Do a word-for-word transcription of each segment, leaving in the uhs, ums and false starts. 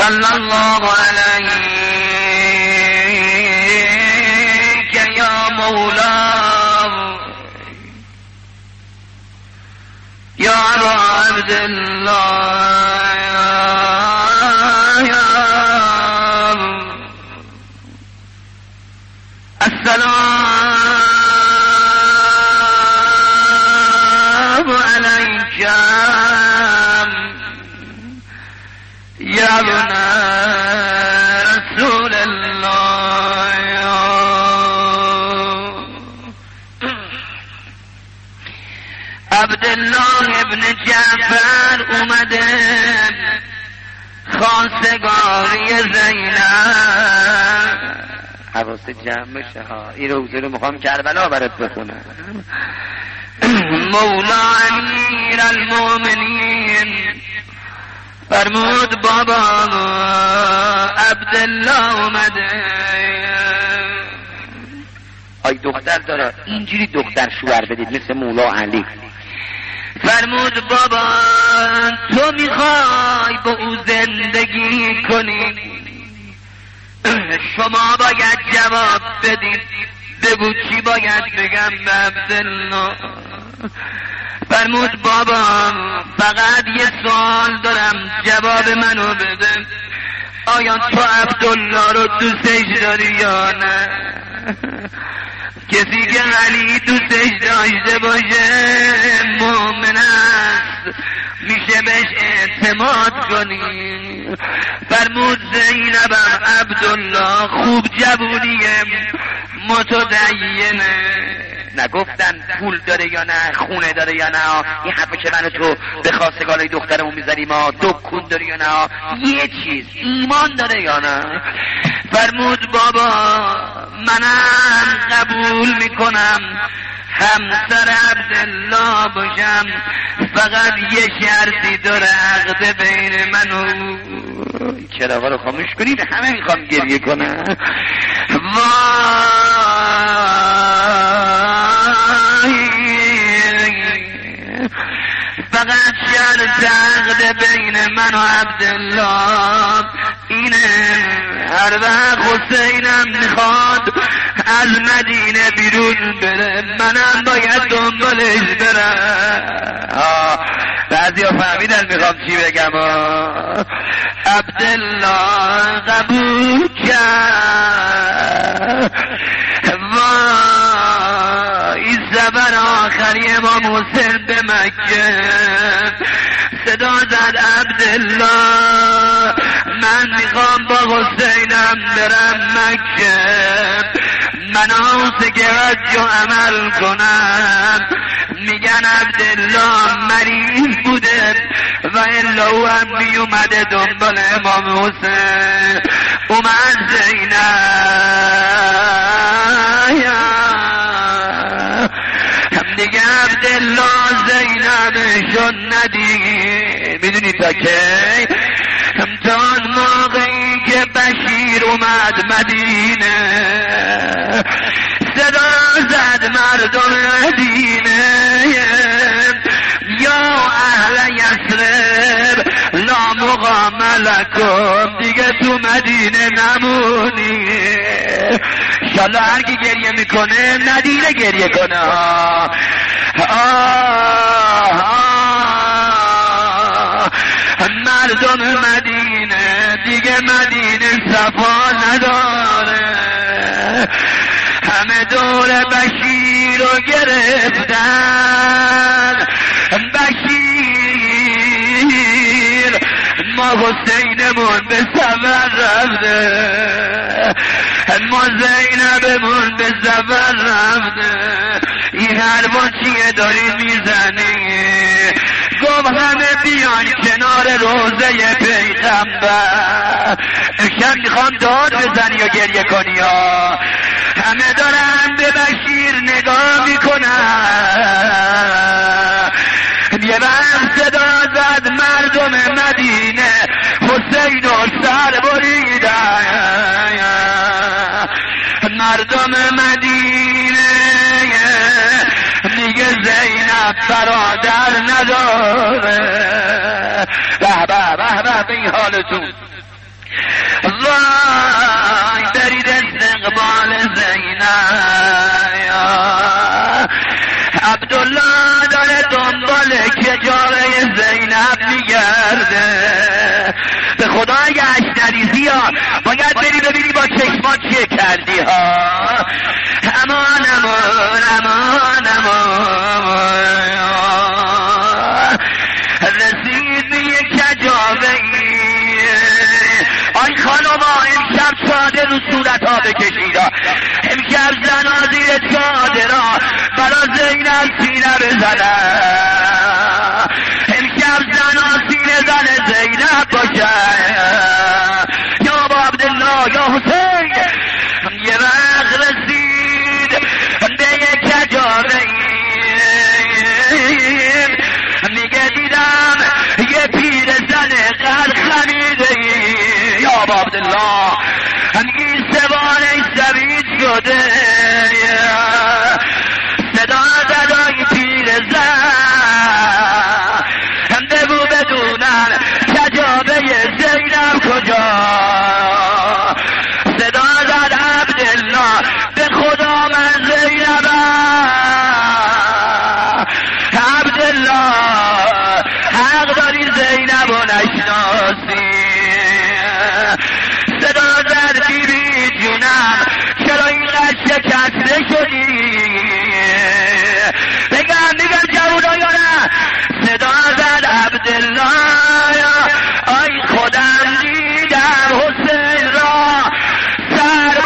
صلی الله علیک یا مولا یا ابا عبدالله السلام علیک یا ابن رسول الله عبدالله ابن جعفر اومده خواستگاری زینب. حواست جمع بشه ها، این روزه رو میخوام کربلا برات بخونم. مولا امیر المؤمنین فرمود بابا عبدالله اومده. آی دختر داره اینجوری دختر شوهر بدید مثل مولا علی. فرمود بابا تو میخوای با او زندگی کنی، شما باید جواب بدید. بگو چی باید بگم به عبدالله. فرمود بابا فقط یه سوال دارم، جواب منو بده. آیا تو عبدالله رو دوستش داری یا نه؟ کسی که علی دوستش داشته باشه مؤمن است، میشه بهش اعتماد کنی. فرمود زینبم عبدالله خوب جوونیه، متدینه. نگفتن پول داره یا نه، خونه داره یا نه. این حرفه که منو تو به خواستگاری دخترمون میزنی ما دکون داره یا نه، یه چیز ایمان داره یا نه. فرمود بابا منم قبول میکنم همسر عبدالله باشم، فقط یه شرطی داره عقد بین من و چراغا رو خاموش کنید، همه میخوام گریه کنم. وای فقط شرط عقد بین من و عبدالله اینه، هر وقت حسینم میخواد از مدینه بیرون بره منم باید دنبالش برم. بعضی ها فهمیدن میخوام چی بگم. عبدالله قبول کرد. وای سفر آخری امام حسین به مکه صدا زد عبدالله من میخوام با حسینم برم مکه، مناسک حج و عمل کنم. میگن عبدالله مریض بوده و الا او هم میومده دنبال امام حسین. اومد زینب دیگه عبدالله زینبشو ندید. میدونی تا که تا اون موقعی که بشیر اومد مدینه صدا زد مردم مدینه یا اهل یثرب لا مقام لکم، دیگه تو مدینه نمونی. انشالله هر کی گریه میکنه ندیره گریه کنه. آه آه آه مردم مدینه دیگه مدینه صفا نداره، همه دور بشیر رو گرفتن. بشیر ما حسینمون به سفر رفته، ما زینبمون به سفر رفته، این حرفا چیه داری میزنی؟ گفت همه بیان کنار روزه پیغمبر. امشب میخوام داد بزنی و گریه کنی ها. همه دارن به بشیر نگاه میکنن. یه وقت صدا زد مردم مدینه حسین و سر بریدن. مردم مدینه دیگه زینب برادر نداره. به به به به به این حالتون وای برید استقبال زینب. عبدالله داره دنبال کجاره زینب میگرده. به خدا اگه اشتریزی ها باید بری ببینی با چشمات چیه کردی ها. امان امان امان امان. رسید به یک کجاره ای. آی خانوما امشب چادر رو صورت ها بکشیدا. امشب زنا زیر چادر ها برا زینب سینه بزنه. امشب زنا سینه زن زینب باشه. یا ابا عبدالله یا حسین. یه وقت رسید به یک کجاره میگه دیدم یه پیر زن قد خمیده. یا ابا عبدالله این سوانش سوید شده. صدا زدای پیر زن بگو بدونم کجابه زینب کجا. صدا زد عبدالله به خدا من زینبم. عبدالله حق داری زینب و نشناسی. صدا زد بی بی جونم چرا اینقدر شکسته شدی. بگم بگم جوونا یا نه. صدا زد عبدالله آی خودم دیدم حسین را سر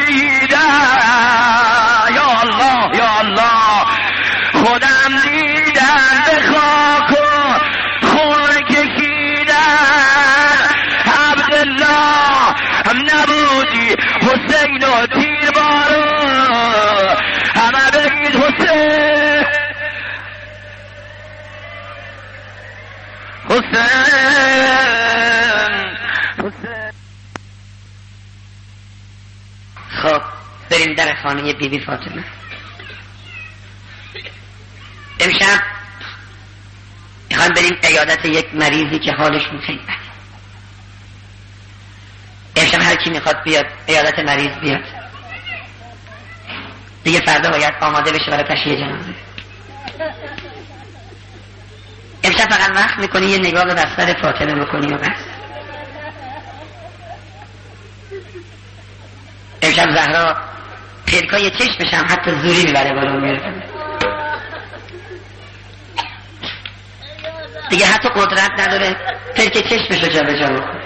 بریدم. یا الله یا الله خودم دیدم به خاک و خون کشیدم. عبدالله نبودی حسین و تیر بارو همه بگید حسین حسین حسین. خب بریم در خانه بی بی فاطمه. امشب میخوایم بریم عیادت یک مریضی که حالشون خیلی بده. امشب هر کی میخواد بیاد عیادت مریض بیاد. دیگه فردا باید آماده بشه برای تشییع جنازه. امشب فقط وقت میکنی یه نگاه به بستر فاطمه بکنی و بس. امشب زهرا پلکای چشمش هم حتی زوری میبره بالا میره. دیگه حتی قدرت نداره پلک چشمش رو جا به جا بکنه.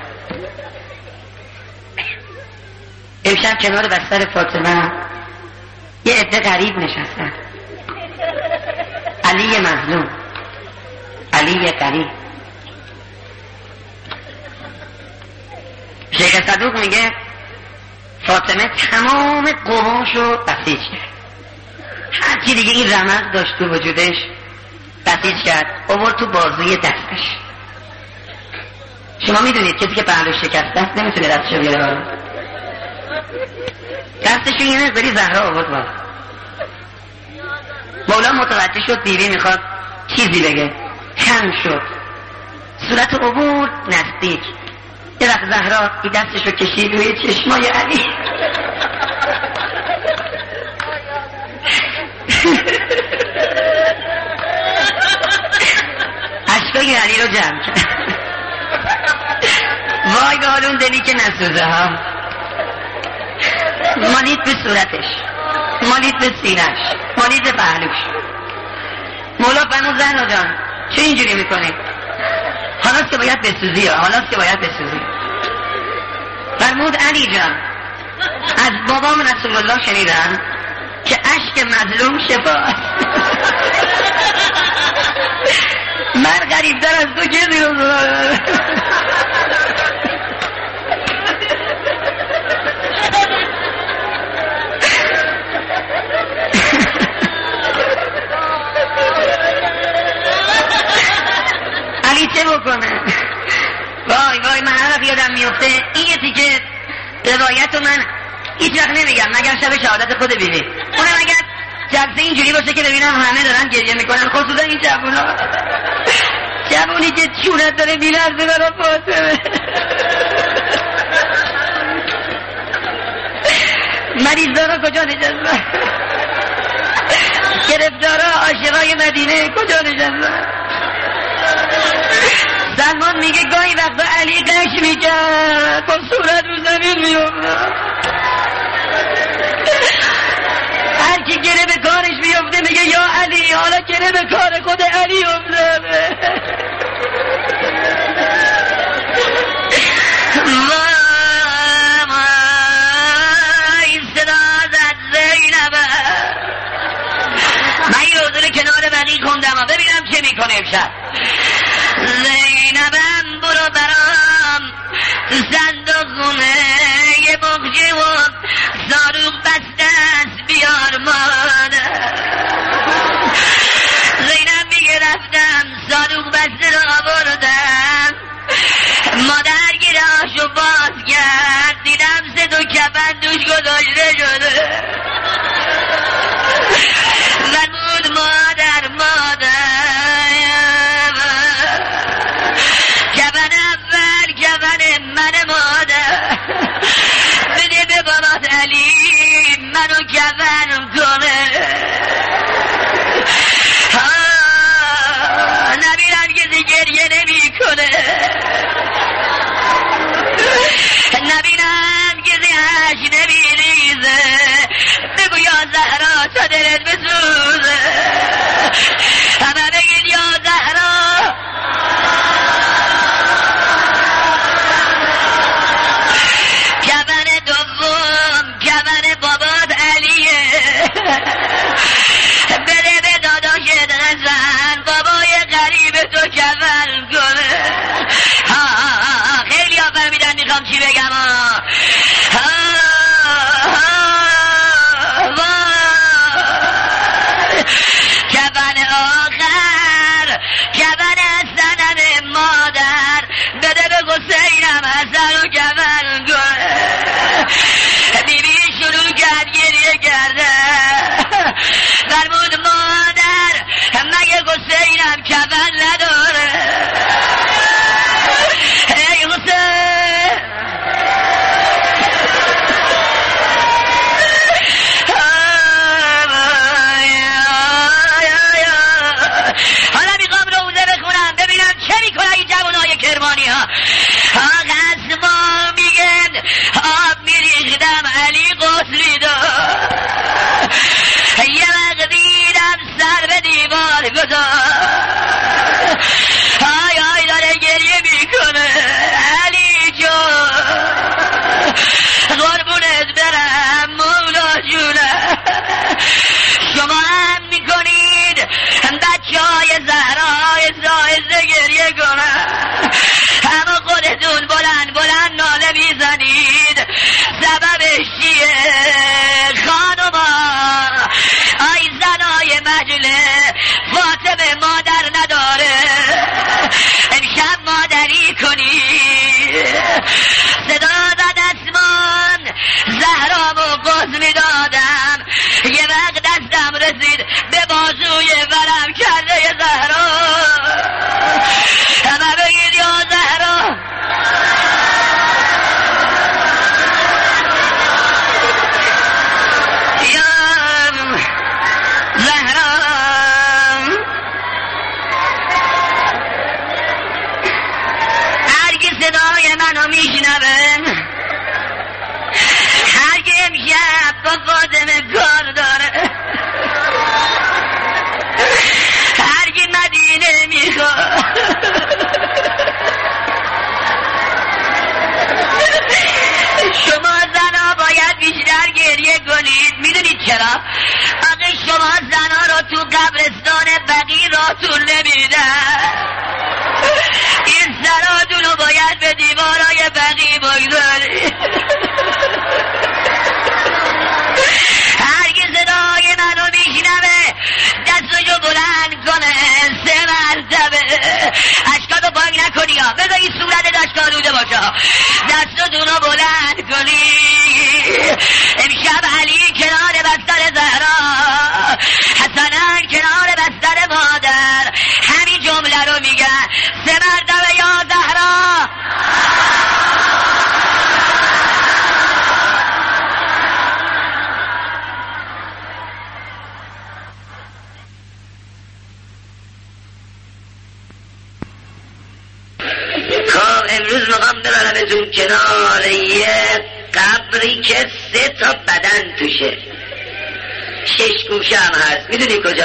امشب کنار بستر فاطمه یه عده غریب نشستن. علی مظلوم، علی غریب. شیخ صدوق میگه فاطمه تمام قواشو بسیج کرد. هرچی دیگه این رمز داشت تو وجودش بسیج کرد، آورد تو بازوی دستش. شما میدونید کسی که پهلوش شکسته است نمیتونه دستشو بیاره بالا. دستشو یه مقداری زهرا آورد بالا. مولا متوجه شد بیبی میخواد چیزی بگه، کم شد، صورت عبور نزدیک. یه وقت زهرا این دستشو کشید روی چشمای علی. اشکای علی رو جمع کرد. وای به حال اون دلی که نسوزه ها. مالید به صورتش، مالید به سینش، مالید به پهلوش. مولا فرمود زهرا جان چه اینجوری میکنی؟ حالاست که باید بسوزی ها، حالاست که باید بسوزی. فرمود علی جان از بابام رسول الله شنیدم که اشک مظلوم شفاست. من غریبتر از تو کسی رو علی چه بکنه؟ وای وای من هر یادم میفته این یه تیکه روایت رو من هیچ وقت نمیگم مگر شب شهادت خود بیبی. اونم اگر جلسه اینجوری باشه که ببینم همه دارن گریه میکنن، خصوصا این جوونا، جوونی که چونت داره میلرزه برا فاطمه. مریضدارا کجا نشستن؟ گرفتارا عاشقای مدینه کجا نشستن؟ سلمان میگه گاهی وقتا علی قش میکرد با صورت رو زمین میافتاد، هر کی گره به کارش میفته میگه یا علی، حالا گره به کار خود علی افتاده. وای صدا زد زینبه. من این روزه کنار بقی خوندم ببینم چه میکنه امشب. زینبم برو برام صندوق خونه یه بخجه و زاروغ بسته است بیار مادر. زینب میگه رفتم زاروغ بسته رو آوردم، مادر گیراشو باز کرد دیدم سه دو کفن دوش گذاشته شده. فرمود مادر مادر کفن اول کفن من مادر، بده به بابات علی منو کفن کنه. نبیرم کسی گریه نمی کنه، نبینم کسی عشق نمی ریزه. بگو یا زهرا تا دلت بسوزه، همه بگید یا زهرا. کفن دوم کفن بابات علیه، بده به داداشت حسن بابای غریب تو کفن کنه. ها ها خیلی ها فهمیدن میخوام چی بگم. ها کفن آخر کفن حسنم مادر، بده به حسینم حسن و کفن کنه. بیبی شروع کرد گریه کرده، فرمود مادر مگه حسینم کفن نداره؟ ای حسین حالا میخوام روزه بخونم ببینم چه میکنن این جوانای کرمانی ها. آقا ما میگن آب میریختم علی غسلی داد، یه وقت دیدم سر به دیوار گذار. های های داره گریه میکنه. علی جان قربونت برم مولا جونه، شما هم میکنید بچه های زهرای زایزه گریه کنن، اما خودتون بلند بلند ناله میزنید. سببش چیه خانوما؟ آی زنای مجله فاطمه مادر نداره، امشب مادری کنی. صدا زد اسمان زهرامو قز میدادم، یه وقت دستم رسید به بازوی ورم کرده زهرا. همه بگید یا زهرا. یا زهرا هرگی صدای منو میشنوه، هرگی امشب با فاطمه کار داره، هرگی مدینه میخواد. شما زنا باید بیشتر گریه کنید. میدونید چرا؟ آقا شما زنا رو تو قبرستان بقی راتون نمیدن، این سراتون رو باید به دیوارای بقی بگذارید. هرگی صدای منو میشنوه دستشو بلند کنه سه مرتبه. اشکاتو پاک نکنی ها، بذار این صورت دشکالوده باشه. دستتون رو بلند کنی. امشب علی کنار بستر زهرا، حسنن کنار بستر مادر، همین جمله رو میگه سه مرتبه یا زهرا. امروز میخوام ببرمتون کنار یه قبری که سه تا بدن توشه، شش گوشه هم هست. میدونی کجا؟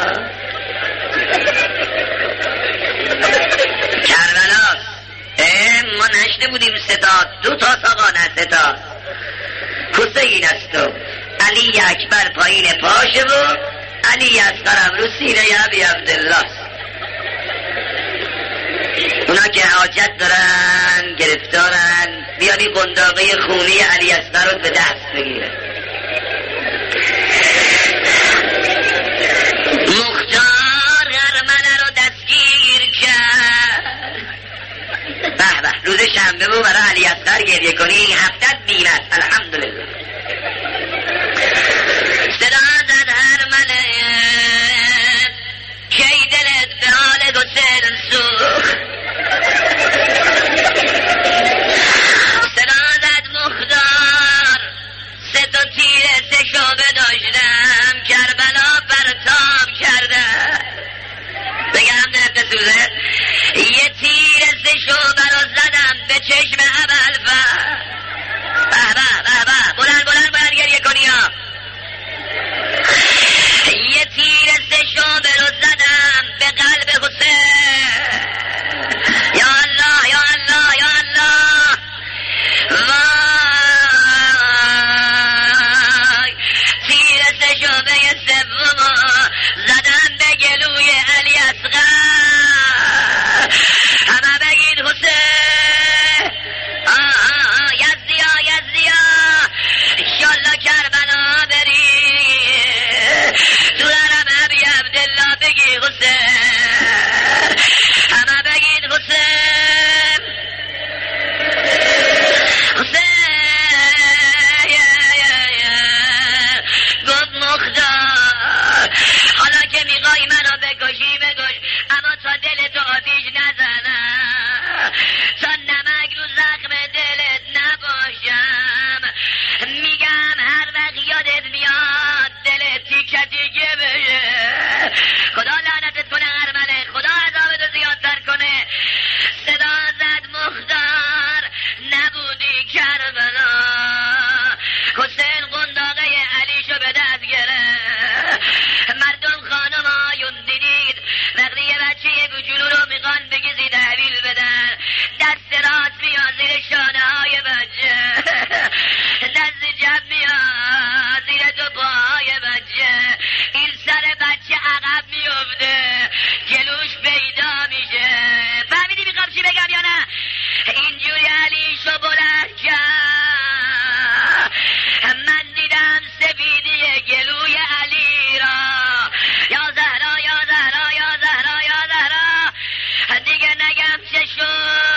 کربلاست. ما نشته بودیم سه تا، دو تا آقا نه سه تا. حسین است و علی اکبر پایین پاشه و علی اصغرم رو سینه ابی عبدالله است. اونا که حاجت دارن گرفتارن، بیانی قنداقه خونی علی اصغر رو به دست بگیره. مختار ارمنه رو دستگیر کرد. به به، روز شنبه بود برای علی اصغر گریه کنی، این هفتت بیم است. الحمدلله. صدا زد ارمنه کی دلت به حال حسین سوخت. صدا زد مختار سه تا تیر سه شعبه داشتم، کربلا پرتاب کرده. بگم دلت بسوزه. یه تیر سه شعبه رو زدم به چشم ابوالفضل. به به به به، بلند بلند بلند گریه کنی ها. یه تیر سه شعبه رو زدم به قلب حسین. یا الله یا الله یا الله. وای تیر سه شعبه سوم زدم به گلوی علی اصغر. همه بگید حسین. آه آه یزدیا یزدیا انشالله کربلا بری تو درم ابی عبدالله بگی حسین. همه بگید حسین حسین. گفت مختار حالا که میخوای منو بکشی بکش، اما تا دلتو آتیش نزنم، تا نمک رو زخم دلت نباشم. میگم هر وقت یادت میاد دلت تیکه تیکه بشه. خدا لعنتت کنه ارمنه، خدا عذابتو زیادتر کنه. صدا زد مختار نبودی کربلا. حسین قنداقه علیشو به دست گرفت. مردم خانم آیون دیدید وقتی یه بچه یه کوچولو رو میخوان بگیزی تحویل بدن، دست راست میاد زیر شانه های بچه، دست چپ میاد زیر دو پاهای بچه. این سر بچه عقب میفته، جلوش پیدا میشه. فهمیدی میخوام چی بگم یا نه؟ اینجوری علیشو بلند کرد. من دیدم سفیدی گلوی علی را. یا زهرا یا زهرا یا زهرا یا زهرا. دیگه نگم چه شو،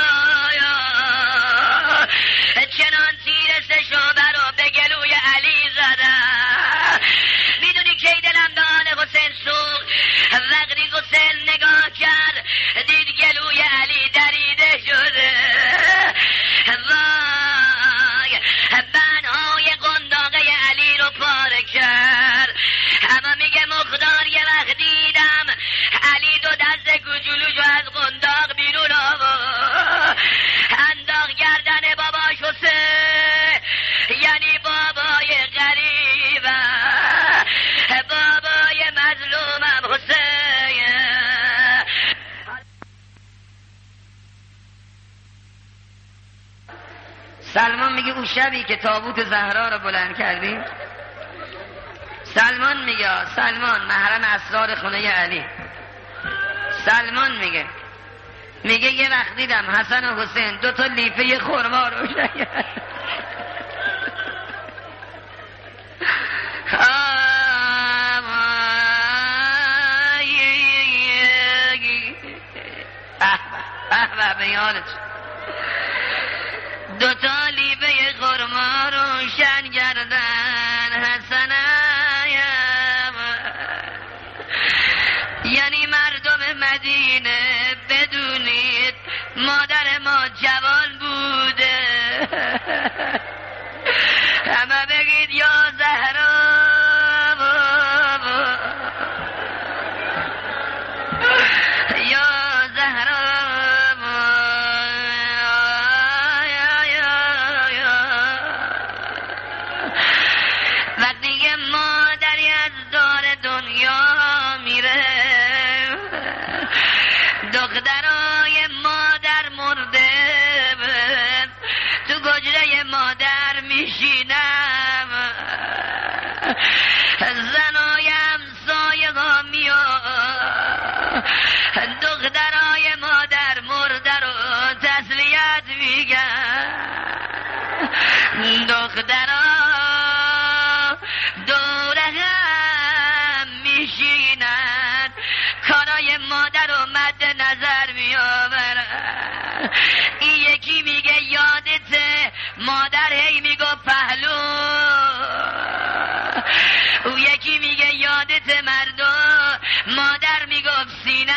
چنان تیر سه شعبه رو به گلوی علی زدم. میدونی کی دلم به آن حسین سوخت؟ وقتی حسین نگاه کرد دید گلوی علی دریده شده. وای بنهای قنداقه علی رو پاره کرد. اما میگه مختار یه وقت دیدم علی دو دست کوچولوشو از قنداق بیرون آورد، انداخت گردن باباش حسین. یعنی بابای غریبم، بابای مظلومم حسین. سلمان میگه اون شبی که تابوت زهرا رو بلند کردیم، سلمان میگه سلمان محرم اسرار خونه علی. سلمان میگه میگه یه وقت دیدم حسن و حسین دو تا لیفه خرما رو شکر. به به یادت دو تا لیفه خرما روشن کردن حسنم. یعنی مردم مدینه بدونید مادر ما جوان بوده. همه بگید یا زهرا. یا زهرا دخترها دور هم میشینن، کارای مادر رو مد نظر میآورن. این یکی میگه یادته مادر هی میگو پهلو، او یکی میگه یادته مردو مادر میگفت سینه.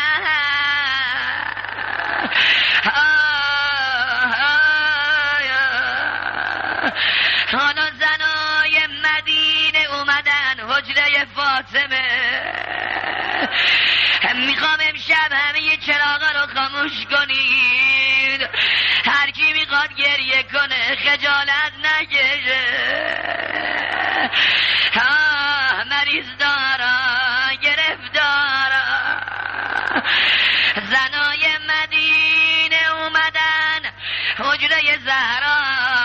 حالا زنای مدینه اومدن حجره فاطمه، میخوام امشب همه چراغا رو خاموش کنید، هر کی میخواد گریه کنه خجالت نکشه. آه مریض دارا گرفتارا، زنای مدینه اومدن حجره زهرا،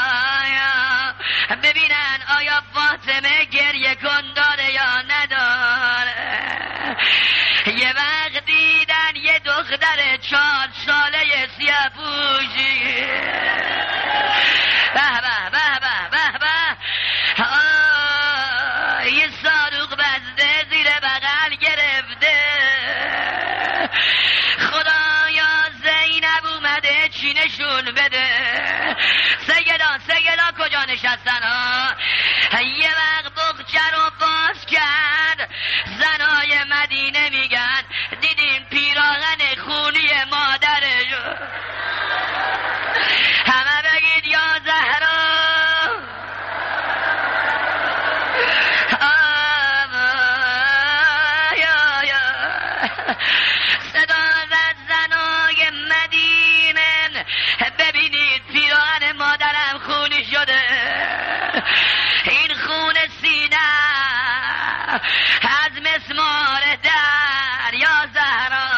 ببینن آیا فاطمه گریه کن داره یا نداره. یه وقت دیدن یه دختر چهار ساله سیاه پوشی، به به به به به به، یه صاروخ بسته زیر بغل گرفته. خدایا زینب اومده چی نشون بده. سیدا سیدا کجا نشستن ها؟ یه وقت بخچه رو باز کرد، زنای مدینه میگن دیدیم پیراهن خونی مادرشو. همه بگید یا زهرا. صدا زد زنای مدینه، ببینید پیراهن مادرم خونی شده. این خون سینه از مسمار در یا زهرا.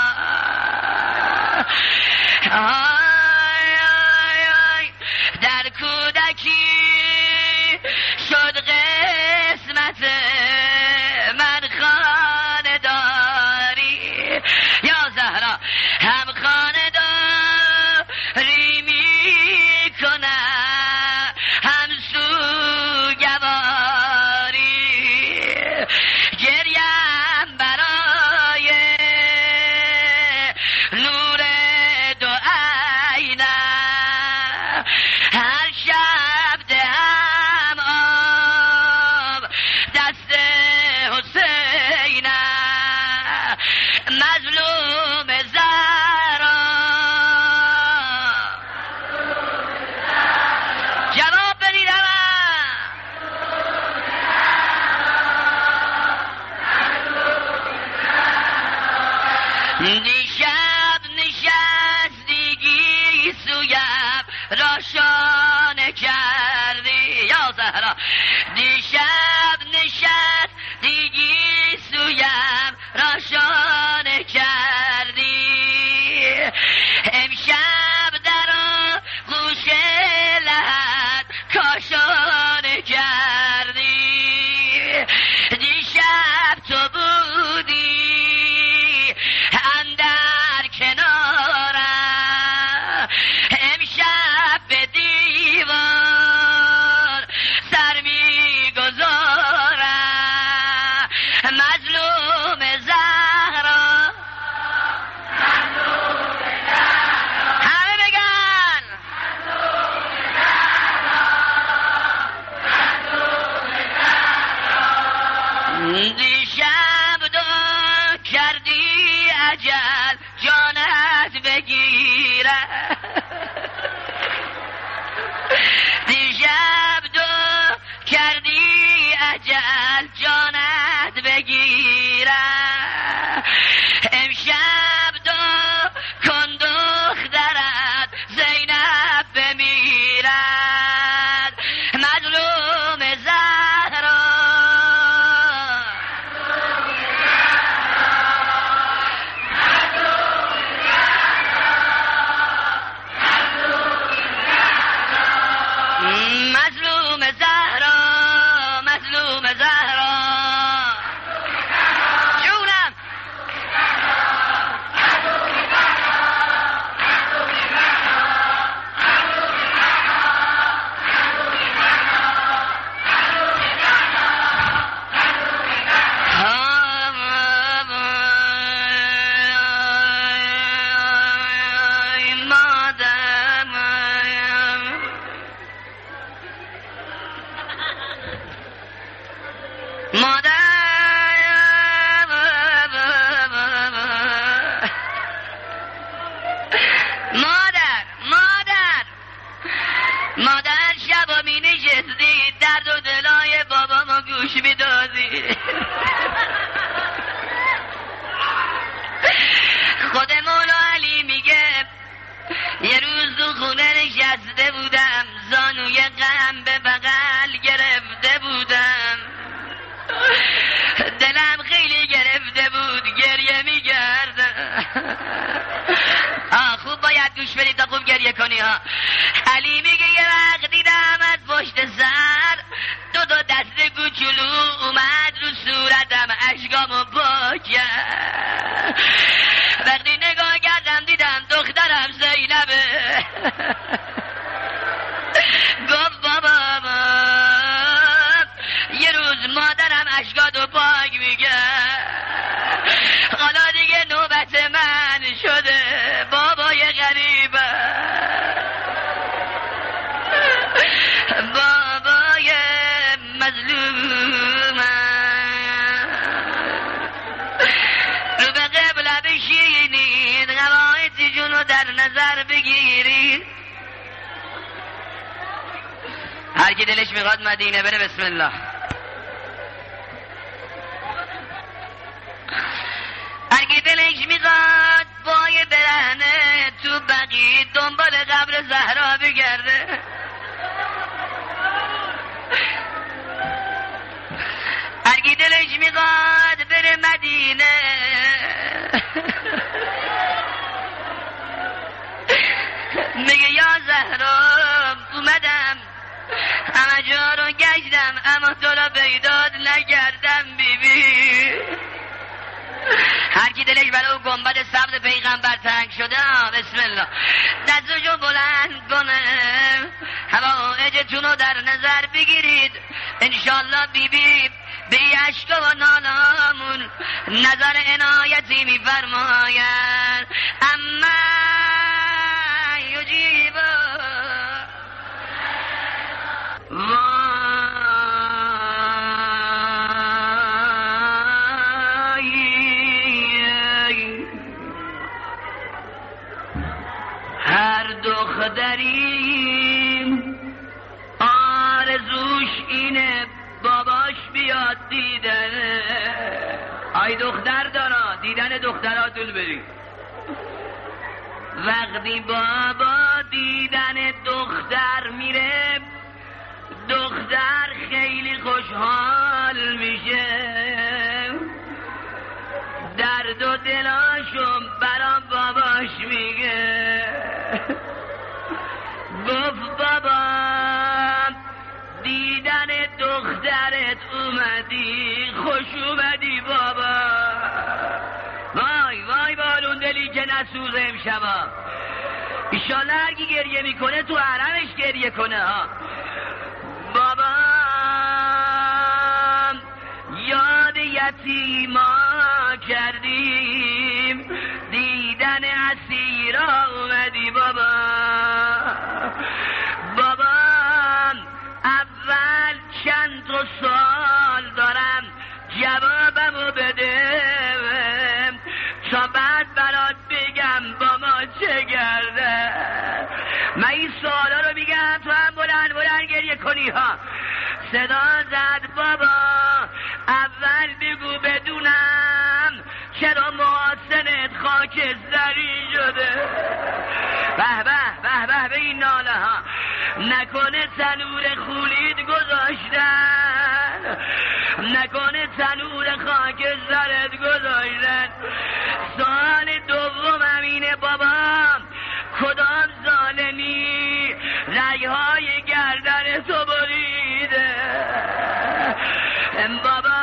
آی آی آی در کودکی شد قسمت من خانه داری یا زهرا، هم خانه داری می کنه هم سوگواری. گریم برای نور دو عینه، هر شب دهم آب دست حسینه. مظلوم زهرا جواب بدید همه. دیشب نشستگی سویم راشانه کردی یا زهرا. دیشب نشستگی سویم راشانه کردی، امشب در آغوش لحد کاشانه کردی. دیشب تو بودی اندر کنارم، امشب به دیوار سر میگذارم. مظلوم زهرا، همه بگن دیشب دو کردی اجل جانت بگیره. دیشب دو کردی اجل جانت بگیره، امشب دو کن دخترت زینب بمیرد. مظلوم زهرا مظلوم زهرا مظلوم زهرا خونه نشسته بودم، زانوی غم به بغل گرفته بودم، دلم خیلی گرفته بود، گریه می‌کردم. آه خوب باید گوش بدید تا خوب گریه کنی ها. علی میگه یه وقت دیدم از پشت سر دو دو دست کوچولو اومد رو صورتم، اشکامو پاک کرد. وقتی نگاه کردم دیدم دخترم زینبه. گفت بابا ما یه روز مادرم اشکاتو پاک میگه، حالا دیگه نوبت من شده. بابای غریبه، بابای مظلوم، رو به قبله بشینید، قواعدشون رو در نظر بگیرید. هر کی دلش میخواد مدینه بره بسم الله. هر کی دلش میخواد پای برهنه تو بقیه دنبال قبر زهرا بگرده. هر کی دلش میخواد بره مدینه میگه یا زهرا اومدم همه جا رو گشتم اما تو را پیدات نکردم بیبی. هر کی دلش برای گنبد سبز پیغمبر تنگ شده بسم الله دستشو بلند کنه، حوائجتون رو در نظر بگیرید. انشالله بیبی به اشک و نالامون نظر عنایتی میفرماید. اما یجیب هر دختریم آرزوش اینه باباش بیاد دیدنه. آی دختر دارا دیدن دختراتون بریم. وقتی بابا دیدن دختر میره دختر خیلی خوشحال میشه، درد و دلاشم برام باباش میگه. گفت بابا دیدن دخترت اومدی، خوش اومدی بابا. وای وای بالون دلی که نسوزه امشبا. ایشالله هرکی گریه میکنه تو حرمش گریه کنه ها. بابا یاد یتیما کردیم، دیدن اسیرا اومدی بابا. بابا اول چند تا سوال دارم جوابمو بده تا بعد برات بگم با ما چه گرده. من این سوالا رو میگم تو هم بلند بلند گریه کنی ها. صدا زد بابا اول بگو بدونم چرا محاسنت خاکستری شده. به به به به به این ناله ها. نکنه تنور خولید گذاشتن، نکنه تنور خاکسترت گذاشتن. سال دوم همینه بابا کدام ظالمی رگهای گردن تو بریده. بابا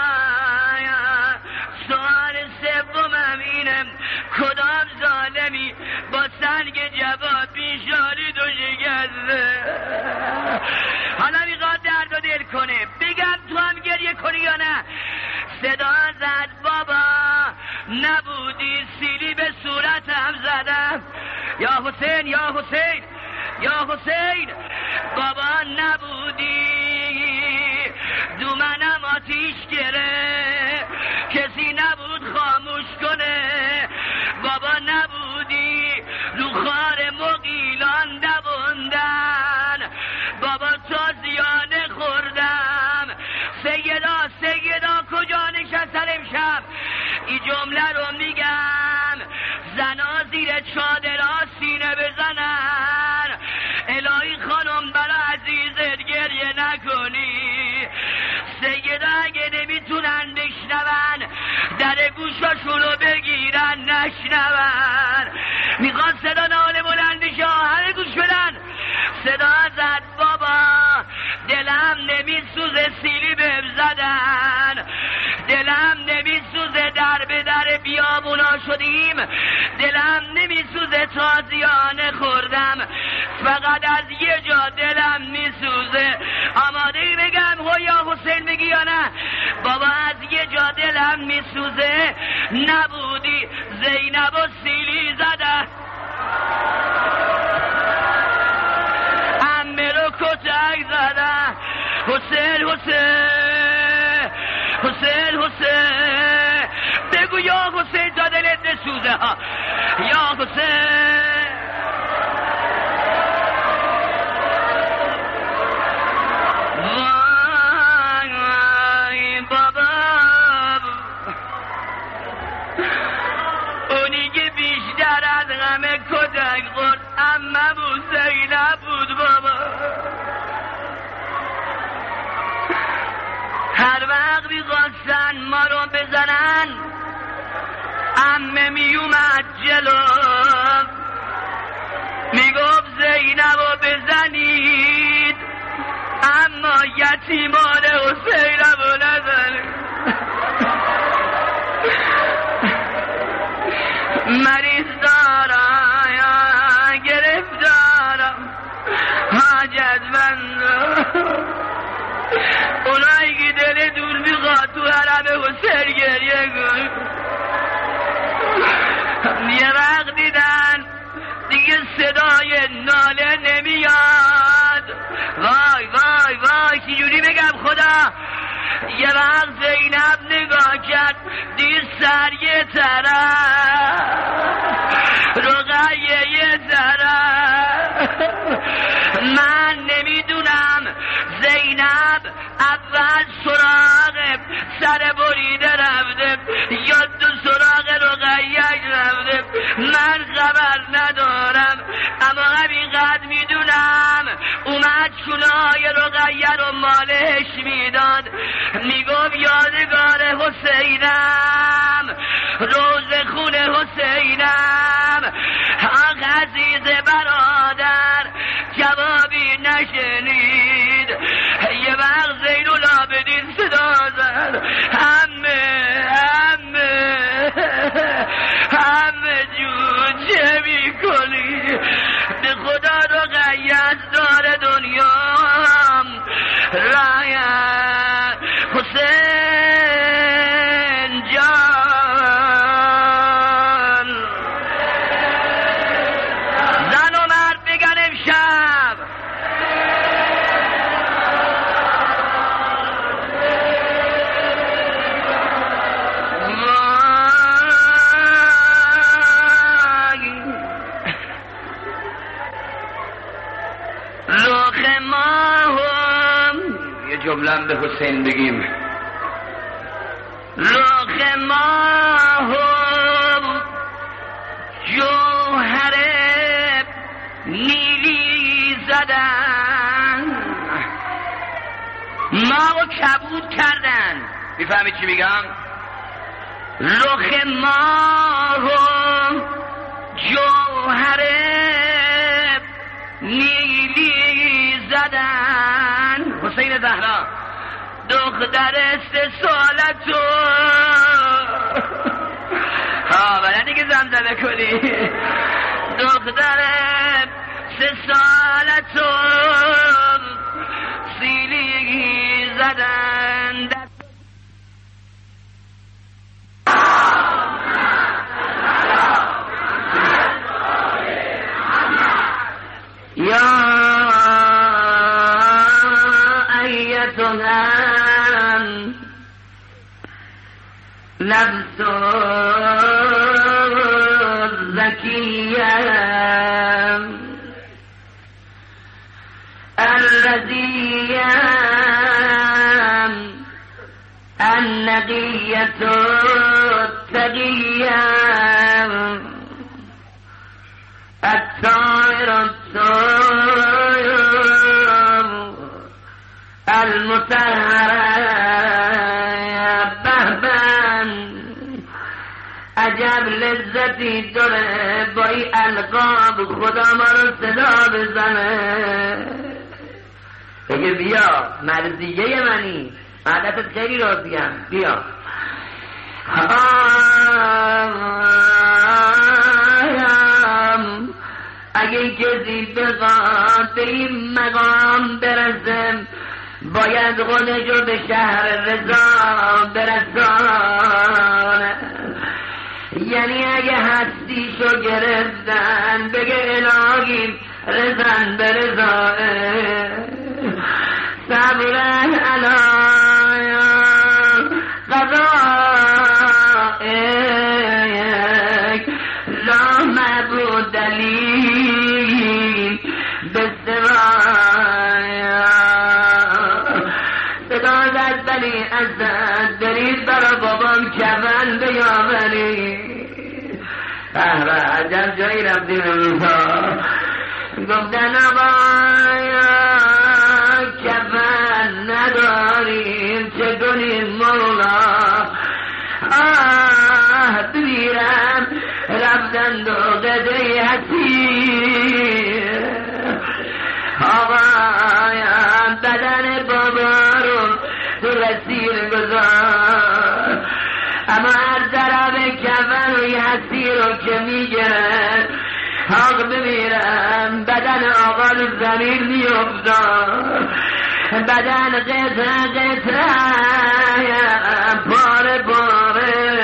سوال سوم همینه کدام ظالمی با سنگ جواد پیشانی دو شکسته. حالا میخواد درد و دل کنه، بگم تو هم گریه کنی یا نه؟ صدا زد بابا نبودی سیلی به صورتم زدم. یا حسین یا حسین یا حسین بابا نبودی دومنم آتیش گره، کسی نبود خاموش کنه. بابا نبودی رو خار مقیلان دووندن، بابا تازیانه خوردم. سیدا سیدا کجا نشستن امشب؟ این جمله رو میگم زنا زیر چادرها سینه بزنن. نبر. میخواد صدا ناله بلندش ها، همه گوش بدن. صدا زد بابا دلم نمیسوزه سیلی بهم زدن، دلم نمیسوزه در به در بیابونا شدیم، دلم نمیسوزه تازیانه خوردم، فقط از یه جا دلم میسوزه. آماده ای بگم هو یا حسین بگی یا نه؟ بابا از یه جا دلم میسوزه، نبودی زینب و سیلی زده، امه رو کتک زده. حسین حسین حسین حسین بگو یا حسین تا دلت نسوزه ها، یا حسین. وای وای بابا، اونی که بیشتر از غم کتک خورد امه بود، زینب بود بابا. هر وقت می‌خواستن ما رو بزنن عمه میومد جلو میگفت زینب رو بزنید اما یتیمان حسینم رو نزنید. مریض دارم یا گرفتارم حاجت بندم، اونایی که دل دور میخواد تو حرم حسین گریه کن. یه وقت دیدن دیگه صدای ناله نمیاد، وای وای وای چجوری بگم خدا. یه وقت زینب نگاه کرد دید سر یه طرف، رقیه یه طرف. من نمیدونم زینب اول سراغ سر بریده رفته یا دو سراغ رقیه رفته، من خبر ندارم، اما همینقدر میدونم اومد چونای رقیه رو مالش میداد، میگفت یادگار حسینم، روز خون حسینم. آخ عزیز برادر جوابی نشنید. یه وقت زین العابدین صدا زد عمه عمه عمه جون چه میکنی؟ به خدا رقیه از دار دنیا رایت حسین جان. زن و مرد بگن امشب رخ ماهم، یه جمله به حسین بگیم، رخ ماهم جوهر نیلی زدن، ما رو کبود کردن. میفهمید چی میگم؟ رخ ماهم جوهر نیلی زدن. حسین زهرا دختر سه سالتو ها بلدی که زمزمه کنی، دختر سه سالتو سیلی زدن. یا ایتها نفس زکیه الذی النقیه التقیه الطاهر الطاهر المطهر بهبا عجب عجب لذتی داره با این القاب خدا ما رو صدا بزنه بگه بیا مرضیه منی عادتت خیلی راضیم بیا آیم اگه کسی بخواد به این مقام برسم باید خودشو به شهر رضا برسانه یعنی اگه هستیشو گرفتن بگه الهی رضا به رضا صبرن علایا قضائک لا معبود دلیل بسوایا صدا زد بلی ازد برید برا بابام کفن بیاوری به به عجب جایی رفتیم امروزا گفتن آقایا کفن نداریم چه کنیم مولا آه بیرم رفتن دو قده حسیر آقایا بدن بابا رو تو رسیر گذار اما هر طرف کفن و یه حسیر رو که میگرن حق بمیرم بدن آقا رو زمین میافتاد بدن قطعه قطعه پاره پاره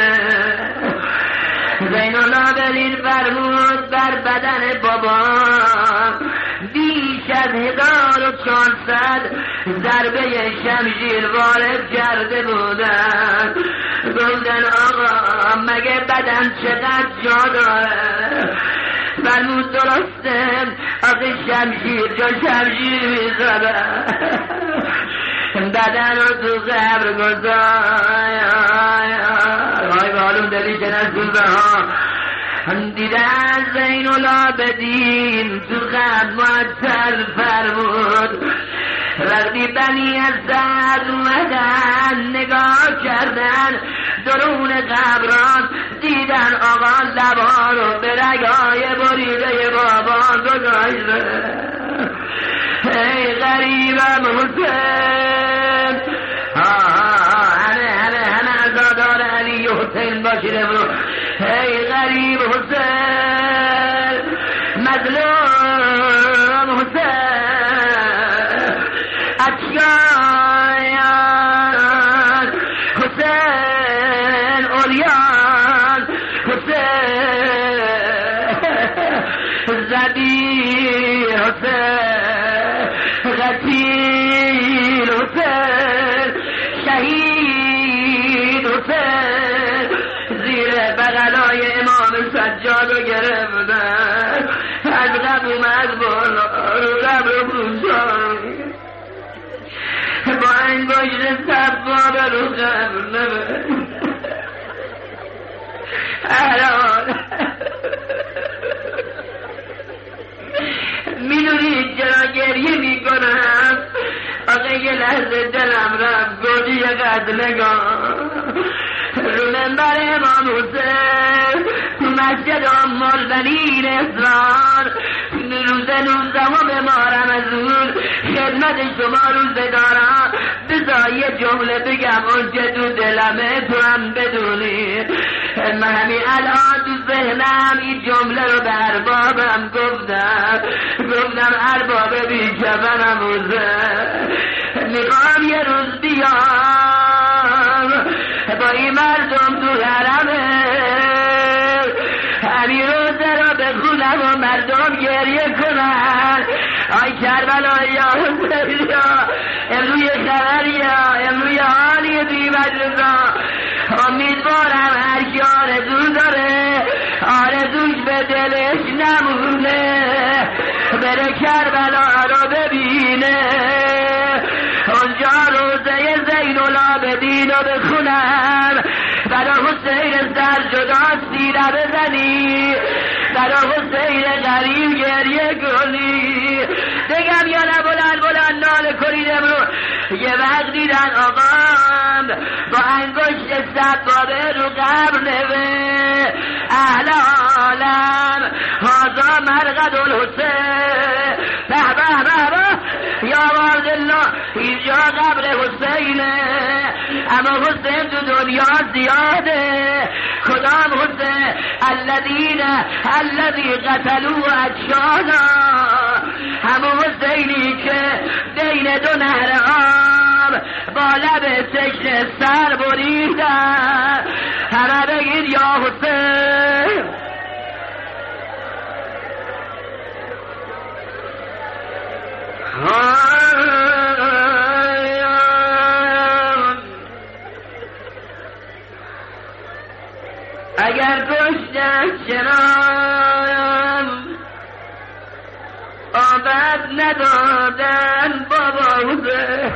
زین العابدین فرمود بر بدن بابا بیش از هزار و چهارصد ضربه شمشیر وارد کرده بودن گفتن آقا مگه بدن چقدر جا داره فرمود درسته آقا شمشیر جا شمشیر میزده بدن رو تو قبر گذار آی معلوم دلی که نسول به ها دیدن زین العابدین تو قبر معطل فرمود وقتی بنی از سعد اومدن نگاه کردن درون قبران دیدن آقا لبا رو به رگای بریده بابا گذاشته ای غریبم حسین همه همه همه عزادار علی حسین باشیده برو ای غریب حسین مظلوم حسین اتشایان حسین اولیان حسین زبی حسین قتیل حسین شهید حسین زیر بغلای امام سجاد رو گرفتن از قبر اومد بالا رو قبر بروشان با این باشت سباب رو قبر نبه الان میدونی چرا گریه میکنم آقا یه لحظه دلم رفت گوشی یه قد نگاه رو منبر امام حسین مسجد ام البنین اصرار روز نوزدهم ماه رمضان خدمت شما روزه دارم بذار یه جمله بگم اونچه تو دلمه تو هم بدونی من همین الان تو ذهنم این جمله رو به اربابم گفتم گفتم ارباب بیشبنم حسین میخوام یه روز بیام با این مردم تو حرمه همین روزه رو بخونم و مردم گریه کنن آی کربلا یا حسین یا امروی خبر یا امروی حالی بی مجلسا امیدوارم هر کی آرزو داره آرزوش به دلش نمونه بره کربلا رو ببینه اونجا روزه زین العابدین رو بخونم برا حسین سر جدا سیره بزنی برا حسین غریب گریه کنی بگم یا نه بلند بلند لا حال کنید امروز. یه وقت دیدن آقام با انگشت سبابه رو قبر نوه اهل عالم هازا مرقد الحسین به به به به یا عبدالله اینجا قبر حسینه اما حسین تو دنیا زیاده. کدام حسین؟ الذین الذی قتلوا اجشانا، همون حسینی که بین دو نهر آب با لب تشنه سر بریدن. همه بگید یا حسین. اگر کشتن چنان آبد ندادن بابا حسین.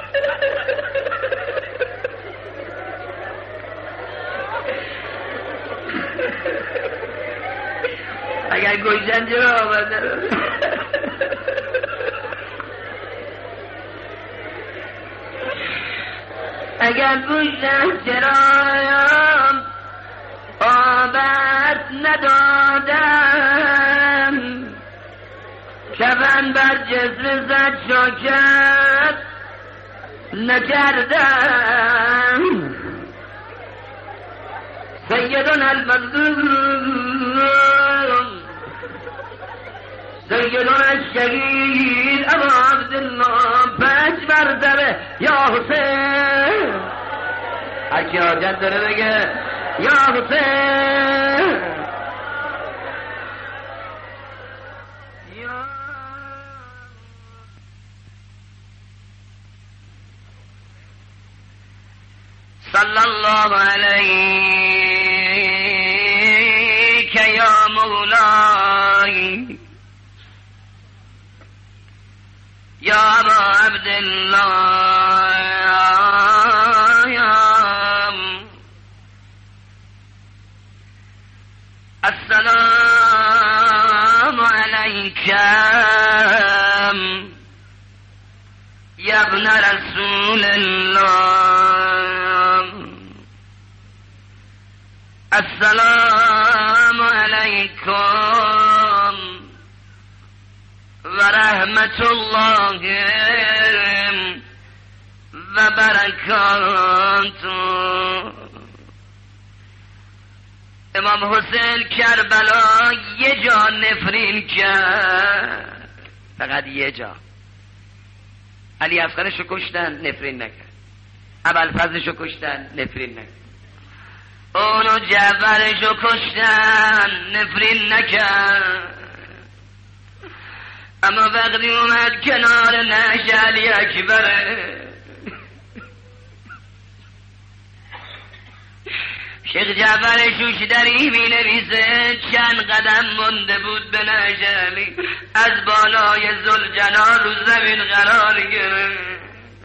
اگر کشتن چرا آبد ندادن؟ اگر کشتن چرا آبد ندادم، کفن بر جسم زد شاکت نکردم. سیدنا المظلوم سیدنا الشهید ابا عبدالله پنج مرتبه یا حسین. هرکی حاجت داره بگه یا حسین. صلی الله علیک یا مولای یا ابا عبدالله السلام علیک یا ابن رسول الله. السلام علیکم و رحمت الله و برکاته. امام حسین کربلا یه جا نفرین کرد، فقط یه جا. علی اصغرشو کشتن نفرین نکرد، ابوالفضلشو کشتن نفرین نکرد، اونو جعفرشو کشتن نفرین نکرد. اما وقتی اومد کنار نعش علی اکبره، شیخ جعفر شوشتری می نویسه چند قدم مونده بود به نعش علی، از بالای ذوالجلال رو زمین قرار گرفت.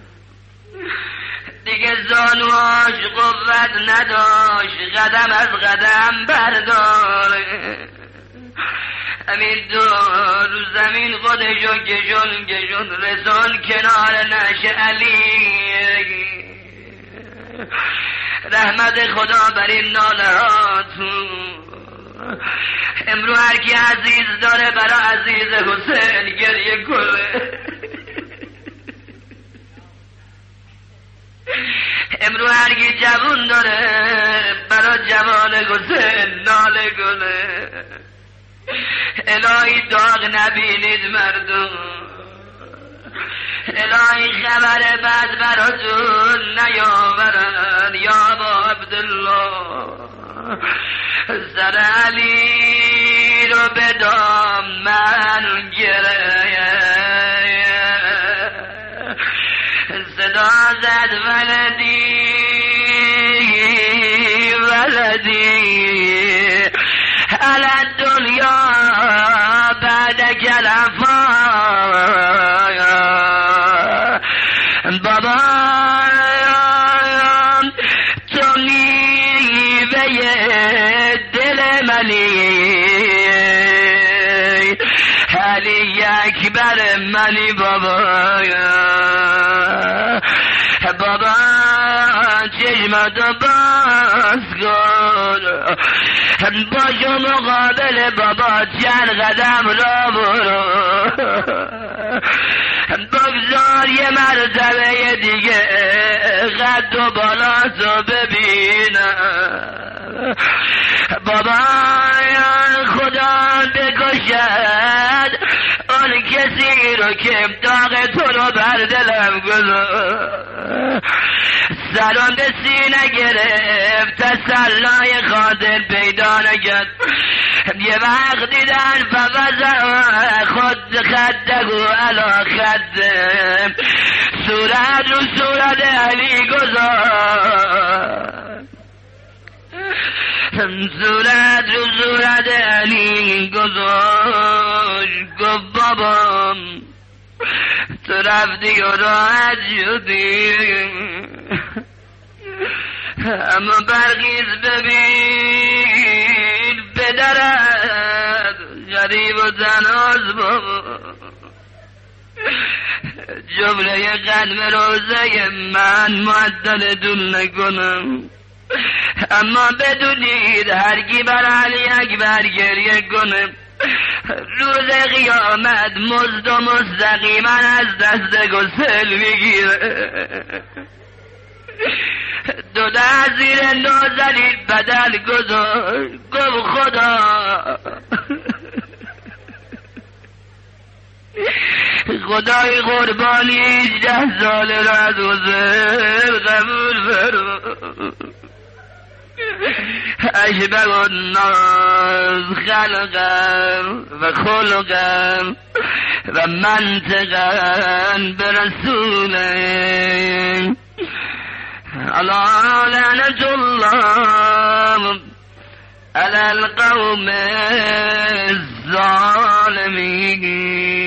دیگه زانواش قوت نداشت، قدم از قدم برداره. همین دو رو زمین خودشو گشون گشون رسون کنار نعش علی. رحمت خدا بر این ناله ها تو. امرو هر کی عزیز داره برا عزیز حسین گریه کنه. امرو هر کی جوان داره برا جوان حسین ناله کنه. الهی داغ نبینید مردم، الهی خبر بد براتون نیاورن. یا ابا عبدالله سر علی رو به دامن گره، صدا زد ولدی ولدی على الدنیا بعد کلفا. بابا تو نیوه دل منی، علی اکبر پدر منی بابا، بابا چشمتو باز کن، باشو مقابل بابا چند قدم را برو، بگذار یه مرتبه دیگه قد و بالاتو ببینم. بابا خدا بکشد اون کسی رو که داغ تو رو بر دلم گذار، سلام به سینه گرفت تسلای خاطر پیدا نکرد، یه وقت دیدن فوزه خود خدگو علا خده، صورت رو صورت علی گذار، صورت رو صورت علی گذار، گفت بابام تو رفتی و راحت شدی، اما برقیز ببین پدرت غریب و تنهاست بابا، جمله قدم روزه من معدل دل نکنم، اما بدونید هرگی بر علی اکبر گریه کنم، روز قیامت مزد و مستقیما از دست گسل میگیره، دو دست زیر نازنین بدل گذار، گفت خدا خدای قربانی هجده سال را از حضور قبول فرما، اشبه الناس خلقا و خلقا و منطقا برسوله، علی لعنت الله علی القوم الظالمین.